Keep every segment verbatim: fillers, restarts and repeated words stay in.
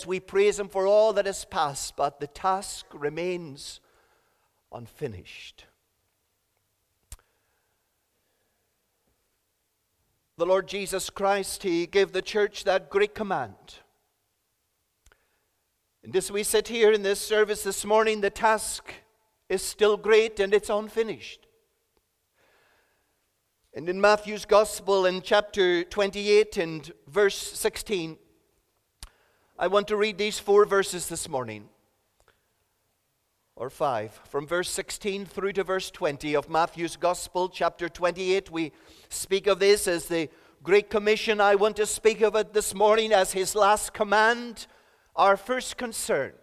We praise Him for all that is past, but the task remains unfinished. The Lord Jesus Christ, He gave the church that great command. And as we sit here in this service this morning, the task is still great and it's unfinished. And in Matthew's Gospel in chapter twenty-eight and verse sixteen, I want to read these four verses this morning, or five, from verse sixteen through to verse twenty of Matthew's Gospel, chapter twenty-eight. We speak of this as the Great Commission. I want to speak of it this morning as His last command, our first concern.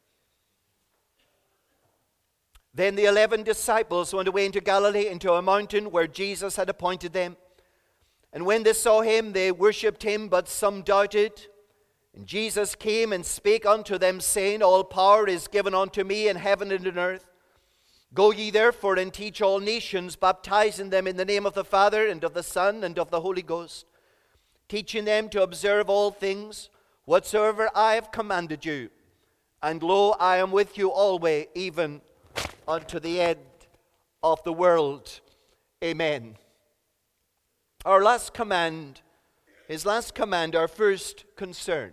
Then the eleven disciples went away into Galilee, into a mountain where Jesus had appointed them. And when they saw Him, they worshipped Him, but some doubted. And Jesus came and spake unto them, saying, All power is given unto me in heaven and in earth. Go ye therefore and teach all nations, baptizing them in the name of the Father and of the Son and of the Holy Ghost, teaching them to observe all things whatsoever I have commanded you. And lo, I am with you always, even unto the end of the world. Amen. Our last command, His last command, our first concern.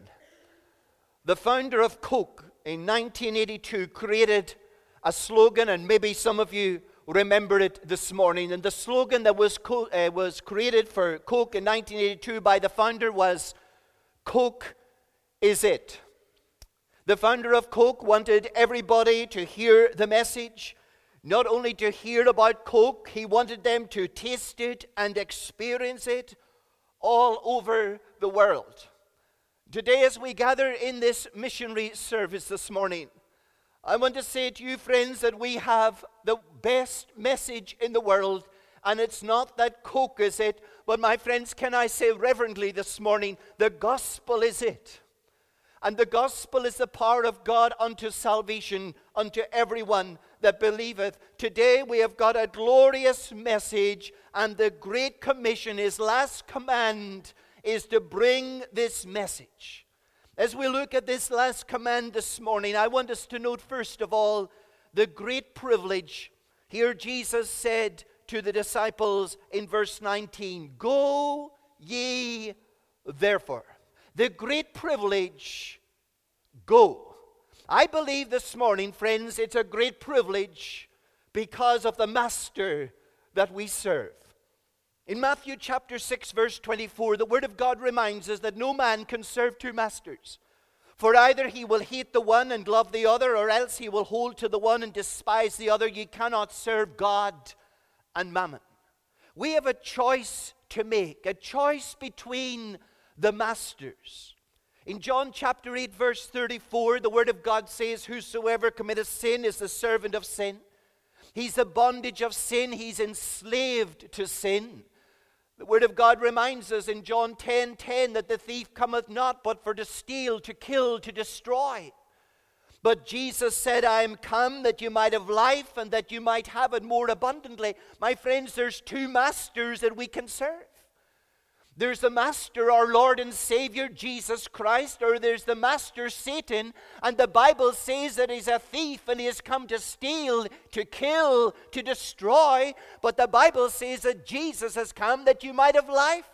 The founder of Coke in nineteen eighty-two created a slogan, and maybe some of you remember it this morning. And the slogan that was, co- uh, was created for Coke in nineteen eighty-two by the founder was, Coke is it. The founder of Coke wanted everybody to hear the message, not only to hear about Coke, he wanted them to taste it and experience it all over the world. Today, as we gather in this missionary service this morning, I want to say to you, friends, that we have the best message in the world, and it's not that Coke is it, but my friends, can I say reverently this morning, the gospel is it. And the gospel is the power of God unto salvation, unto everyone that believeth. Today we have got a glorious message, and the Great Commission, His last command, is to bring this message. As we look at this last command this morning, I want us to note first of all the great privilege. Here Jesus said to the disciples in verse nineteen, Go ye therefore. The great privilege, go. I believe this morning, friends, it's a great privilege because of the Master that we serve. In Matthew chapter six, verse twenty-four, the Word of God reminds us that no man can serve two masters. For either he will hate the one and love the other, or else he will hold to the one and despise the other. You cannot serve God and mammon. We have a choice to make, a choice between the masters. In John chapter eight, verse thirty-four, the Word of God says, Whosoever committeth sin is the servant of sin. He's the bondage of sin. He's enslaved to sin. The Word of God reminds us in John ten ten that the thief cometh not but for to steal, to kill, to destroy. But Jesus said, I am come that you might have life and that you might have it more abundantly. My friends, there's two masters that we can serve. There's the master, our Lord and Savior, Jesus Christ, or there's the master, Satan, and the Bible says that he's a thief and he has come to steal, to kill, to destroy. But the Bible says that Jesus has come that you might have life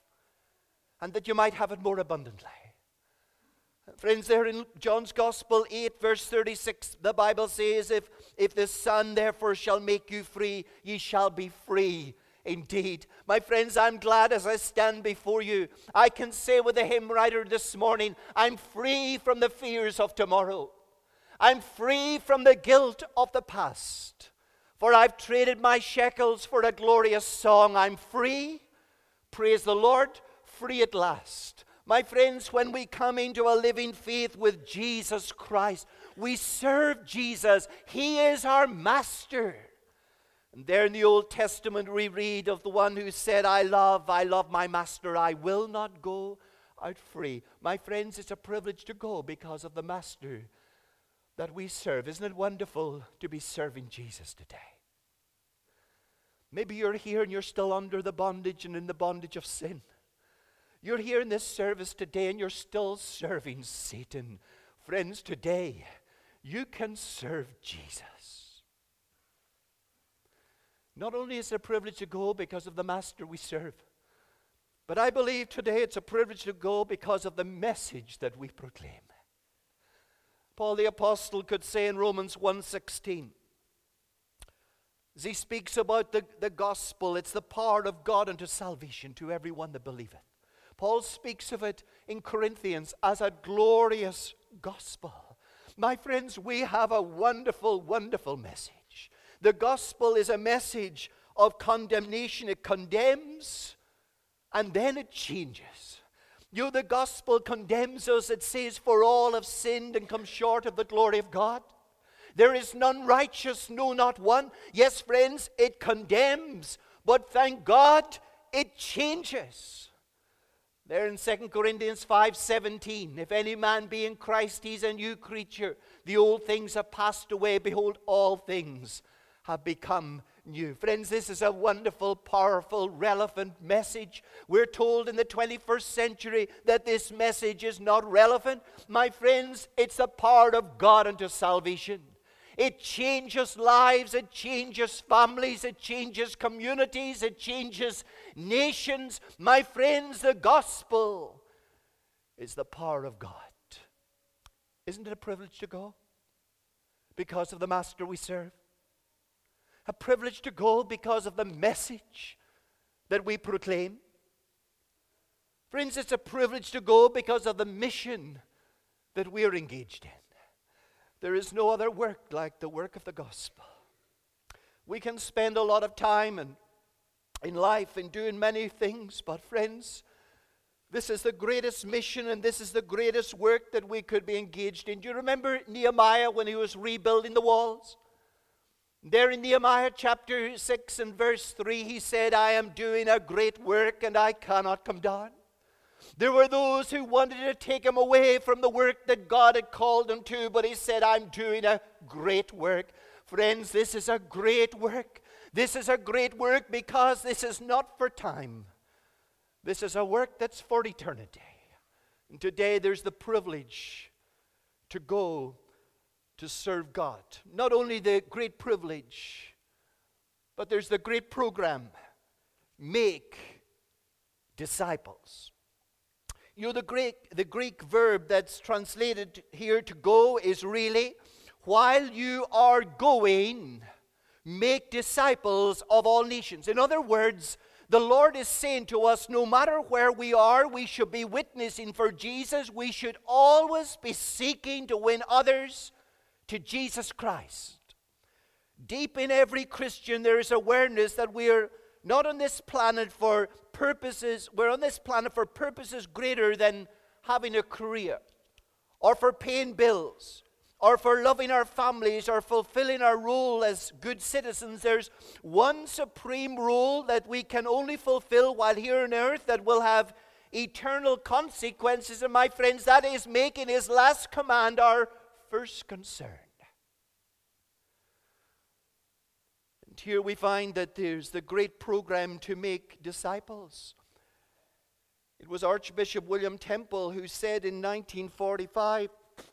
and that you might have it more abundantly. Friends, there in John's Gospel eight, verse thirty-six, the Bible says, if, if the Son therefore shall make you free, ye shall be free indeed. My friends, I'm glad as I stand before you, I can say with the hymn writer this morning, I'm free from the fears of tomorrow. I'm free from the guilt of the past. For I've traded my shekels for a glorious song. I'm free, praise the Lord, free at last. My friends, when we come into a living faith with Jesus Christ, we serve Jesus. He is our master. And there in the Old Testament we read of the one who said, I love, I love my master, I will not go out free. My friends, it's a privilege to go because of the master that we serve. Isn't it wonderful to be serving Jesus today? Maybe you're here and you're still under the bondage and in the bondage of sin. You're here in this service today and you're still serving Satan. Friends, today you can serve Jesus. Not only is it a privilege to go because of the Master we serve, but I believe today it's a privilege to go because of the message that we proclaim. Paul the Apostle could say in Romans one sixteen, as he speaks about the, the gospel, it's the power of God unto salvation to everyone that believeth. Paul speaks of it in Corinthians as a glorious gospel. My friends, we have a wonderful, wonderful message. The gospel is a message of condemnation. It condemns and then it changes. You know, the gospel condemns us. It says, for all have sinned and come short of the glory of God. There is none righteous, no, not one. Yes, friends, it condemns, but thank God it changes. There in Second Corinthians five seventeen, if any man be in Christ, he's a new creature. The old things have passed away. Behold, all things have become new. Friends, this is a wonderful, powerful, relevant message. We're told in the twenty-first century that this message is not relevant. My friends, it's the power of God unto salvation. It changes lives, it changes families, it changes communities, it changes nations. My friends, the gospel is the power of God. Isn't it a privilege to go because of the Master we serve? A privilege to go because of the message that we proclaim. Friends, it's a privilege to go because of the mission that we are engaged in. There is no other work like the work of the gospel. We can spend a lot of time in, in life in doing many things, but friends, this is the greatest mission and this is the greatest work that we could be engaged in. Do you remember Nehemiah when he was rebuilding the walls? There in Nehemiah chapter six and verse three, he said, I am doing a great work and I cannot come down. There were those who wanted to take him away from the work that God had called him to, but he said, I'm doing a great work. Friends, this is a great work. This is a great work because this is not for time. This is a work that's for eternity. And today there's the privilege to go to serve God. Not only the great privilege, but there's the great program, make disciples. You know, the Greek, the Greek verb that's translated here to go is really, while you are going, make disciples of all nations. In other words, the Lord is saying to us, no matter where we are, we should be witnessing for Jesus. We should always be seeking to win others to Jesus Christ. Deep in every Christian, there is awareness that we are not on this planet for purposes, we're on this planet for purposes greater than having a career, or for paying bills, or for loving our families, or fulfilling our role as good citizens. There's one supreme role that we can only fulfill while here on earth that will have eternal consequences. And my friends, that is making His last command our first concern. And here we find that there's the great program to make disciples. It was Archbishop William Temple who said in nineteen forty-five,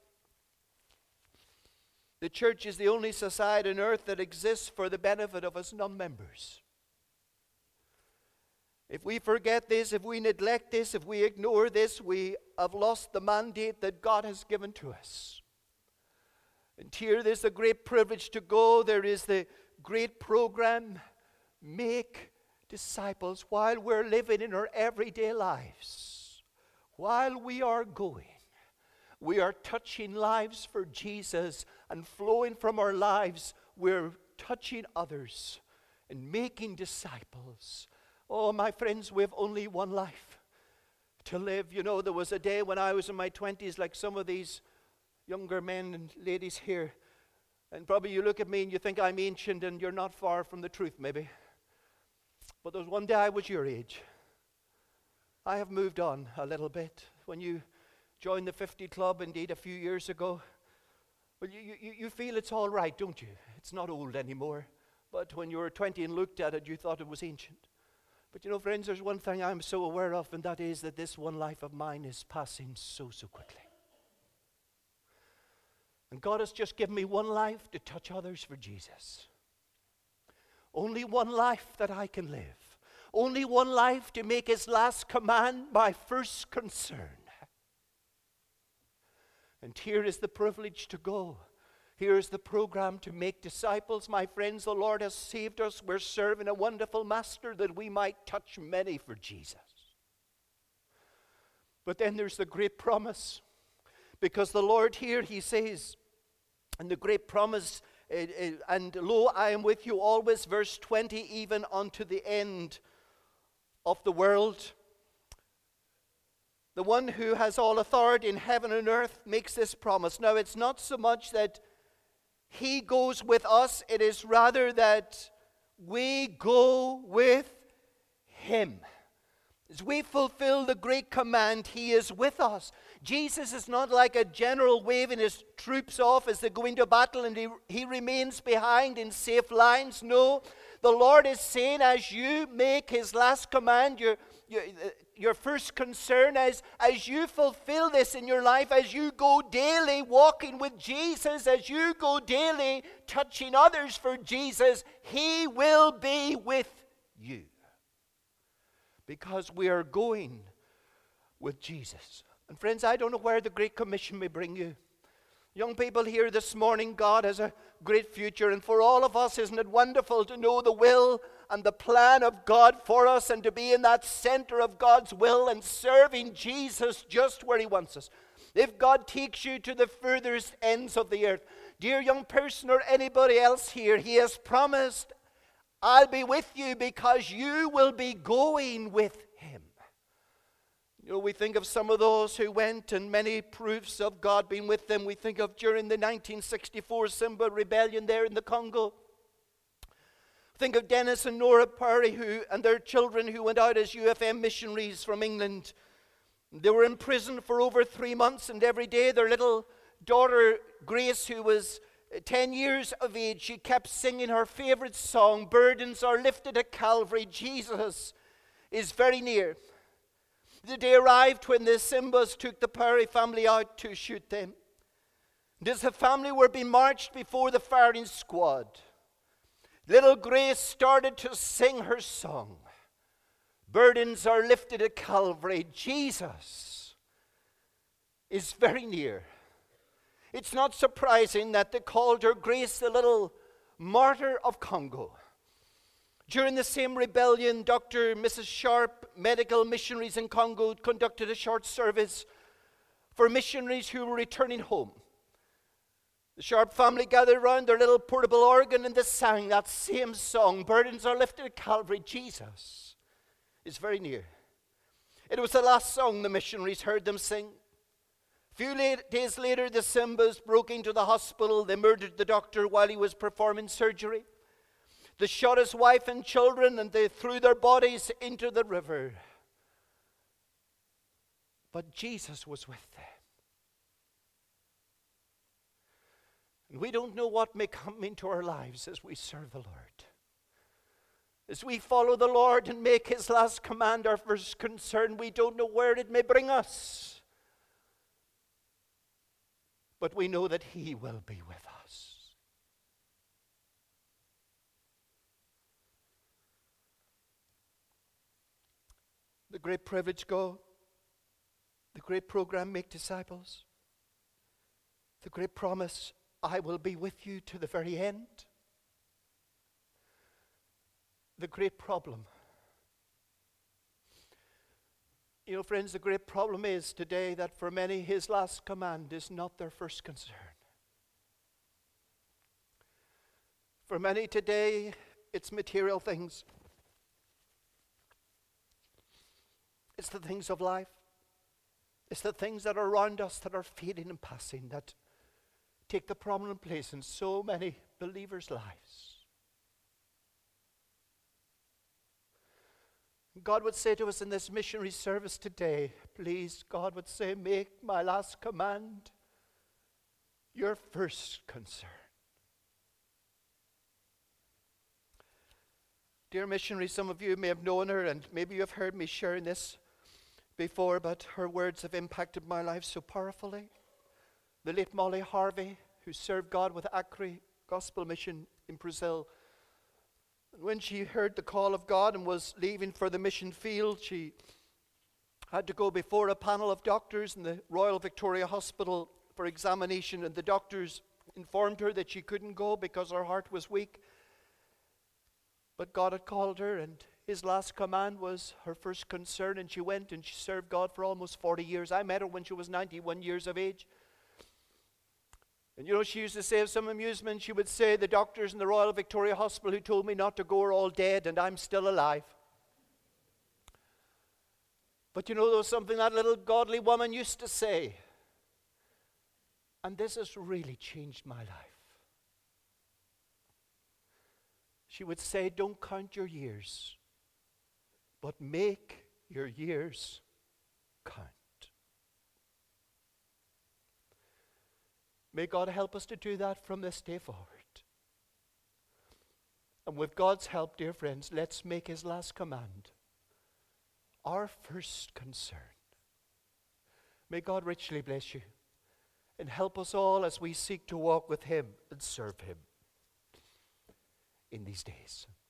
the church is the only society on earth that exists for the benefit of its non-members. If we forget this, if we neglect this, if we ignore this, we have lost the mandate that God has given to us. And here there's the great privilege to go. There is the great program, make disciples, while we're living in our everyday lives. While we are going, we are touching lives for Jesus, and flowing from our lives, we're touching others and making disciples. Oh, my friends, we have only one life to live. You know, there was a day when I was in my twenties, like some of these younger men and ladies here, and probably you look at me and you think I'm ancient, and you're not far from the truth, maybe. But there was one day I was your age. I have moved on a little bit. When you joined the fifty Club, indeed, a few years ago, well, you, you, you feel it's all right, don't you? It's not old anymore. But when you were twenty and looked at it, you thought it was ancient. But you know, friends, there's one thing I'm so aware of, and that is that this one life of mine is passing so, so quickly. And God has just given me one life to touch others for Jesus. Only one life that I can live. Only one life to make His last command my first concern. And here is the privilege to go. Here is the program to make disciples. My friends, the Lord has saved us. We're serving a wonderful Master that we might touch many for Jesus. But then there's the great promise. Because the Lord here, He says, and the great promise, uh, uh, and lo, I am with you always, verse twenty, even unto the end of the world. The one who has all authority in heaven and earth makes this promise. Now, it's not so much that He goes with us, it is rather that we go with Him. As we fulfill the great command, He is with us. Jesus is not like a general waving his troops off as they go into battle and he, he remains behind in safe lines. No, the Lord is saying, as you make His last command, your, your, your first concern is, as you fulfill this in your life, as you go daily walking with Jesus, as you go daily touching others for Jesus, He will be with you. Because we are going with Jesus. And friends, I don't know where the Great Commission may bring you. Young people here this morning, God has a great future. And for all of us, isn't it wonderful to know the will and the plan of God for us and to be in that center of God's will and serving Jesus just where He wants us. If God takes you to the furthest ends of the earth, dear young person or anybody else here, He has promised, I'll be with you because you will be going with Him. You know, we think of some of those who went and many proofs of God being with them. We think of during the nineteen sixty-four Simba rebellion there in the Congo. Think of Dennis and Nora Perry who, and their children who went out as U F M missionaries from England. They were in prison for over three months and every day their little daughter Grace, who was ten years of age, she kept singing her favorite song, "Burdens are lifted at Calvary, Jesus is very near." The day arrived when the Simbas took the Perry family out to shoot them. And as the family were being marched before the firing squad, little Grace started to sing her song. Burdens are lifted at Calvary, Jesus is very near. It's not surprising that they called her Grace, the little martyr of Congo. During the same rebellion, Doctor and Missus Sharp, medical missionaries in Congo, conducted a short service for missionaries who were returning home. The Sharp family gathered around their little portable organ and they sang that same song, Burdens are lifted at Calvary, Jesus is very near. It was the last song the missionaries heard them sing. A few late, days later, the Simbas broke into the hospital. They murdered the doctor while he was performing surgery. They shot his wife and children and they threw their bodies into the river. But Jesus was with them. And we don't know what may come into our lives as we serve the Lord. As we follow the Lord and make His last command our first concern, we don't know where it may bring us. But we know that He will be with us. The great privilege go, the great program make disciples, the great promise, I will be with you to the very end. The great problem. You know, friends, the great problem is today that for many His last command is not their first concern. For many today, it's material things. It's the things of life. It's the things that are around us that are fading and passing, that take the prominent place in so many believers' lives. God would say to us in this missionary service today, please, God would say, make my last command your first concern. Dear missionary, some of you may have known her, and maybe you have heard me sharing this before, but her words have impacted my life so powerfully. The late Molly Harvey, who served God with Acre Gospel Mission in Brazil. And when she heard the call of God and was leaving for the mission field, she had to go before a panel of doctors in the Royal Victoria Hospital for examination, and the doctors informed her that she couldn't go because her heart was weak. But God had called her, and His last command was her first concern, and she went and she served God for almost forty years. I met her when she was ninety-one years of age. And you know, she used to say of some amusement, she would say, the doctors in the Royal Victoria Hospital who told me not to go are all dead and I'm still alive. But you know, there was something that little godly woman used to say. And this has really changed my life. She would say, don't count your years, but make your years count. May God help us to do that from this day forward. And with God's help, dear friends, let's make His last command our first concern. May God richly bless you and help us all as we seek to walk with Him and serve Him in these days.